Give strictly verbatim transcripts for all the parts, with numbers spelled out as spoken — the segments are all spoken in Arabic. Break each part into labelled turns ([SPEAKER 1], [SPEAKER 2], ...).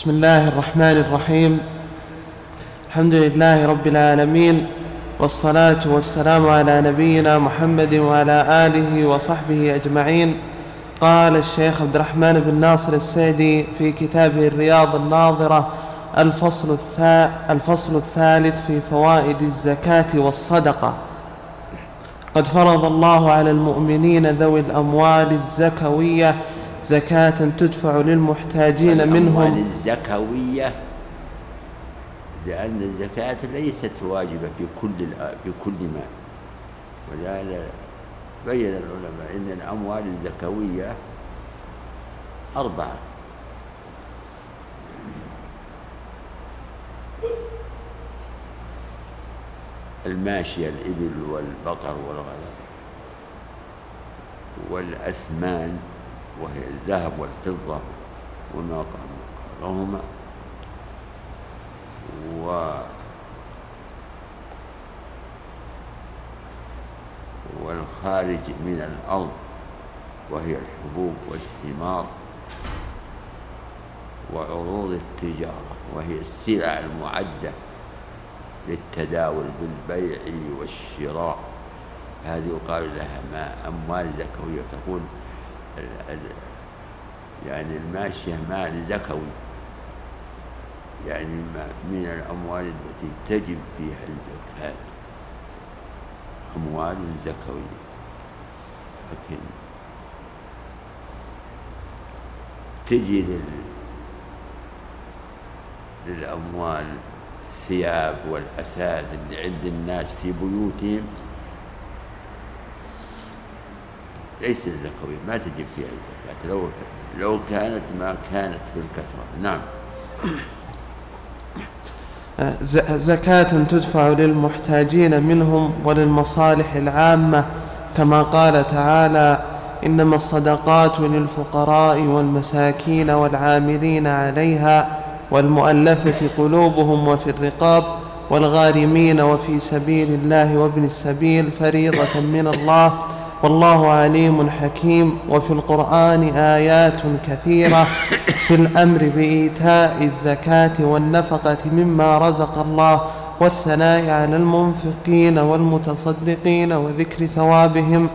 [SPEAKER 1] بسم الله الرحمن الرحيم. الحمد لله رب العالمين، والصلاة والسلام على نبينا محمد وعلى آله وصحبه أجمعين. قال الشيخ عبد الرحمن بن ناصر السعدي في كتابه الرياض الناظرة: الفصل, الثا... الفصل الثالث في فوائد الزكاة والصدقة. قد فرض الله على المؤمنين ذوي الأموال الزكوية زكاة تدفع للمحتاجين منهم.
[SPEAKER 2] الأموال الزكوية لأن الزكاة ليست واجبة في كل في كل مال، ولذلك بين العلماء أن الأموال الزكوية أربعة: الماشية الإبل والبقر والغنم، والأثمان وهي الذهب والفضة وما قامهما، و والخارج من الأرض وهي الحبوب والثمار، وعروض التجارة وهي السلع المعدة للتداول بالبيع والشراء، هذه يقال لها ما أموال زكوية. تقول يعني الماشية مال زكوي، يعني من الأموال التي تجب فيها الزكاة أموال زكوية. لكن تجي لل... للأموال الثياب والأثاث اللي عند الناس في بيوتهم ليس الزكوية، ما تجب فيها الزكاة لو لو كانت ما كانت بالكثرة. نعم.
[SPEAKER 1] زكاة تدفع للمحتاجين منهم وللمصالح العامة، كما قال تعالى: إنما الصدقات للفقراء والمساكين والعاملين عليها والمؤلفة قلوبهم وفي الرقاب والغارمين وفي سبيل الله وابن السبيل فريضة من الله والله عليم حكيم. وفي القرآن آيات كثيرة في الأمر بإيتاء الزكاة والنفقة مما رزق الله، والثناء على المنفقين والمتصدقين وذكر ثوابهم،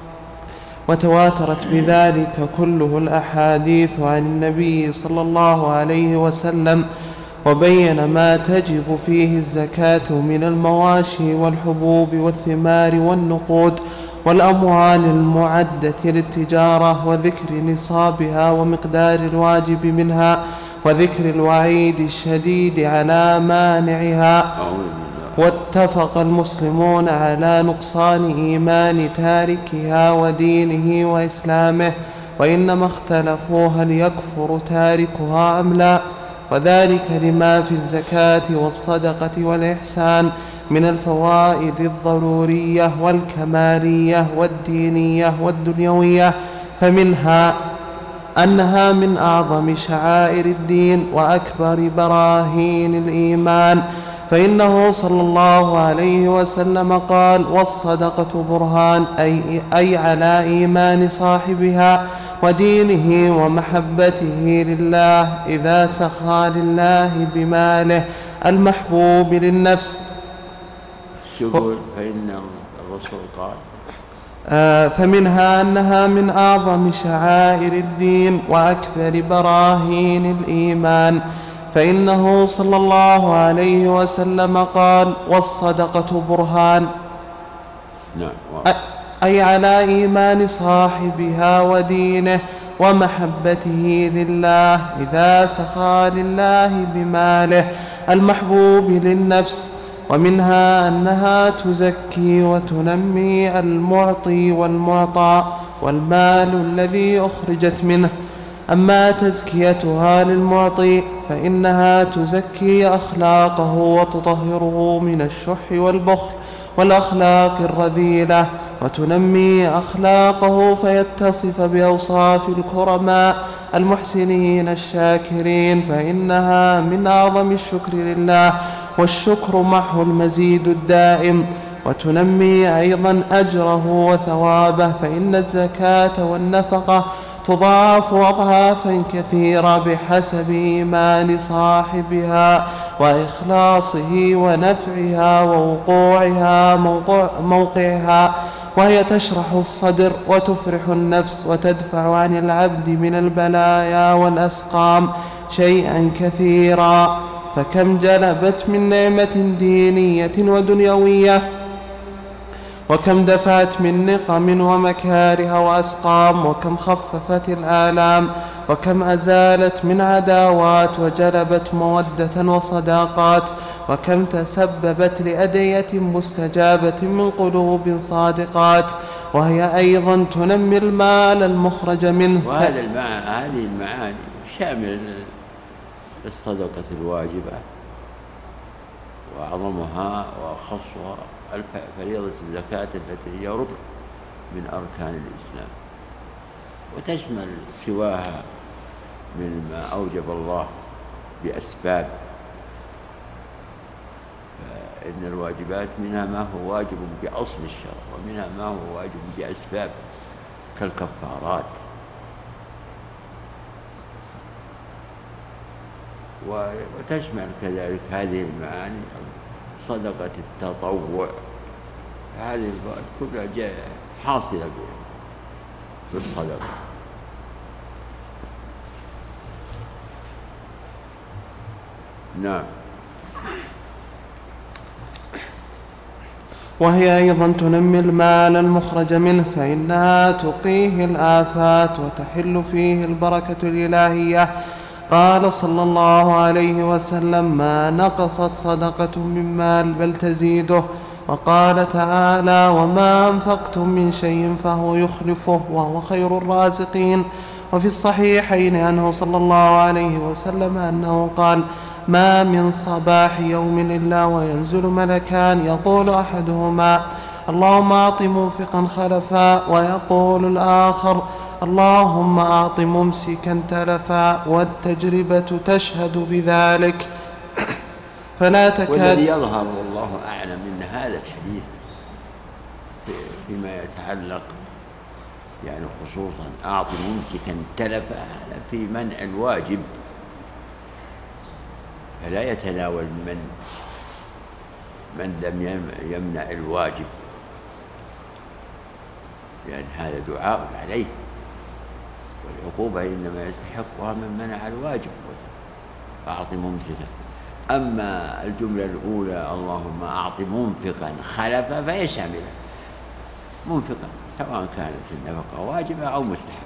[SPEAKER 1] وتواترت بذلك كله الأحاديث عن النبي صلى الله عليه وسلم، وبين ما تجب فيه الزكاة من المواشي والحبوب والثمار والنقود والأموال المعدة للتجارة، وذكر نصابها ومقدار الواجب منها، وذكر الوعيد الشديد على مانعها. واتفق المسلمون على نقصان إيمان تاركها ودينه وإسلامه، وإنما اختلفوا هل يكفر تاركها أم لا، وذلك لما في الزكاة والصدقة والإحسان من الفوائد الضرورية والكمالية والدينية والدنيوية. فمنها أنها من أعظم شعائر الدين وأكبر براهين الإيمان، فإنه صلى الله عليه وسلم قال: والصدقة برهان، أي, أي على إيمان صاحبها ودينه ومحبته لله إذا سخى لله بماله المحبوب للنفس.
[SPEAKER 2] يقول فإن الرسول قال
[SPEAKER 1] آه فمنها أنها من أعظم شعائر الدين وأكبر براهين الإيمان، فإنه صلى الله عليه وسلم قال: والصدقة برهان،
[SPEAKER 2] نعم،
[SPEAKER 1] أي على إيمان صاحبها ودينه ومحبته لله إذا سخى لله بماله المحبوب للنفس. ومنها أنها تزكي وتنمي المعطي والمعطى والمال الذي أخرجت منه. أما تزكيتها للمعطي فإنها تزكي أخلاقه وتطهره من الشح والبخل والأخلاق الرذيلة، وتنمي أخلاقه فيتصف بأوصاف الكرماء المحسنين الشاكرين، فإنها من أعظم الشكر لله، والشكر محو المزيد الدائم. وتنمي أيضا أجره وثوابه، فإن الزكاة والنفقة تضاعف أضعافا كثيرة بحسب إيمان صاحبها وإخلاصه ونفعها ووقوعها موقعها، وهي تشرح الصدر وتفرح النفس وتدفع عن العبد من البلايا والأسقام شيئا كثيرا. فكم جلبت من نعمة دينية ودنيوية، وكم دفعت من نقم ومكاره وأسقام، وكم خففت الآلام، وكم أزالت من عداوات وجلبت مودة وصداقات، وكم تسببت لأدعية مستجابة من قلوب صادقات، وهي أيضا تنمي المال المخرج منه.
[SPEAKER 2] وهذا المع... هذه المعاني شامل للصدقة الواجبة، وأعظمها وأخصها فريضة الزكاة التي هي ركن من أركان الإسلام، وتشمل سواها مما أوجب الله بأسباب. فإن الواجبات منها ما هو واجب بأصل الشرع، ومنها ما هو واجب بأسباب كالكفارات. وتشمل كذلك هذه المعاني صدقة التطوع. هذه الفوائد كلها جاء حاصلة بالصدقة. نعم.
[SPEAKER 1] وهي أيضا تنمي المال المخرج منه، فإنها تقيه الآفات وتحل فيه البركة الإلهية. قال صلى الله عليه وسلم: ما نقصت صدقة من مال بل تزيده. وقال تعالى: وما أنفقتم من شيء فهو يخلفه وهو خير الرازقين. وفي الصحيحين عنه صلى الله عليه وسلم أنه قال: ما من صباح يوم إلا وينزل ملكان، يقول أحدهما: اللهم أعط منفقا خلفا، ويقول الآخر: اللهم أعط ممسكا تلفا. والتجربة تشهد بذلك. فلا تكاد.
[SPEAKER 2] والذي يظهر والله أعلم من هذا الحديث فيما يتعلق يعني خصوصا أعط ممسكا تلفا في منع الواجب، فلا يتناول من من لم يمنع الواجب، لأن هذا دعاء عليه، والعقوبة إنما يستحقها من منع الواجب. أعط ممسكا. أما الجملة الأولى: اللهم أعط منفقا خلفا، فهي شاملة منفقا سواء كانت النفقة واجبة أو مستحبة،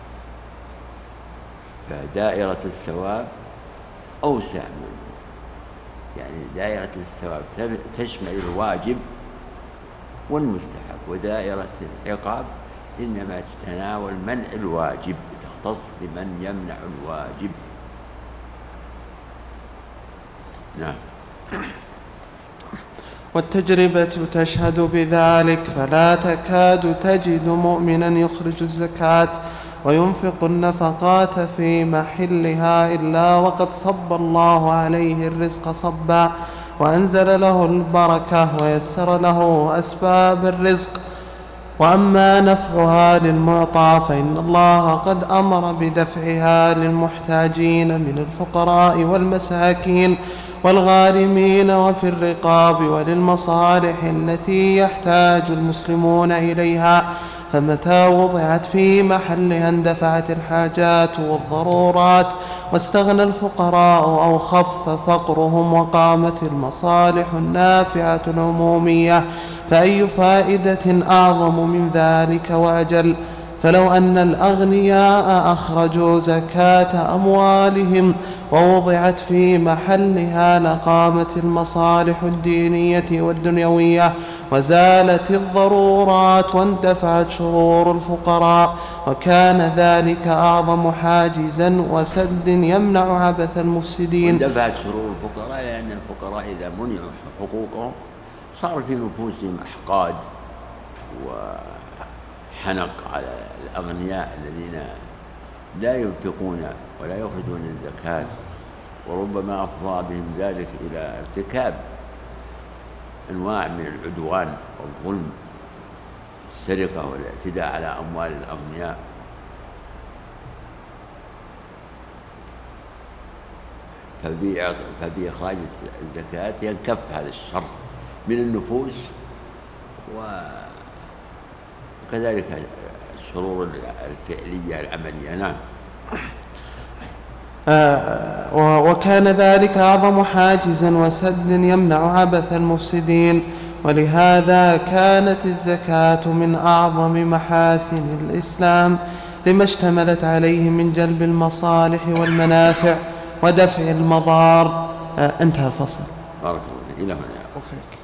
[SPEAKER 2] فدائرة الثواب أوسع من يعني دائرة الثواب تشمل الواجب والمستحب، ودائرة العقاب إنما تتناول منع الواجب، تختص بمن يمنع الواجب. نعم.
[SPEAKER 1] والتجربة تشهد بذلك. فلا تكاد تجد مؤمنا يخرج الزكاة وينفق النفقات في محلها إلا وقد صب الله عليه الرزق صبا، وأنزل له البركة ويسر له أسباب الرزق. وأما نفعها للمعطى فإن الله قد أمر بدفعها للمحتاجين من الفقراء والمساكين والغارمين وفي الرقاب وللمصالح التي يحتاج المسلمون إليها، فمتى وضعت في محلها اندفعت الحاجات والضرورات واستغنى الفقراء أو خف فقرهم وقامت المصالح النافعة العمومية، فأي فائدة أعظم من ذلك وأجل؟ فلو أن الأغنياء أخرجوا زكاة أموالهم ووضعت في محلها لقامت المصالح الدينية والدنيوية وزالت الضرورات واندفعت شرور الفقراء، وكان ذلك أعظم حاجزا وسد يمنع عبث المفسدين.
[SPEAKER 2] واندفعت شرور الفقراء لأن الفقراء إذا منعوا حقوقهم صار في نفوسهم أحقاد وحنق على الأغنياء الذين لا ينفقون ولا يخرجون الزكاة، وربما أفضى بهم ذلك إلى ارتكاب أنواع من العدوان والظلم، السرقة والاعتداء على أموال الأغنياء. فبإخراج الزكاة ينكف هذا الشر من النفوس، وكذلك الشرور الفعلية العملية. نعم.
[SPEAKER 1] آه وكان ذلك أعظم حاجز وسد يمنع عبث المفسدين، ولهذا كانت الزكاة من أعظم محاسن الإسلام لما اشتملت عليه من جلب المصالح والمنافع ودفع المضار. آه انتهى الفصل.
[SPEAKER 2] بارك الله فيك. إلى هنا.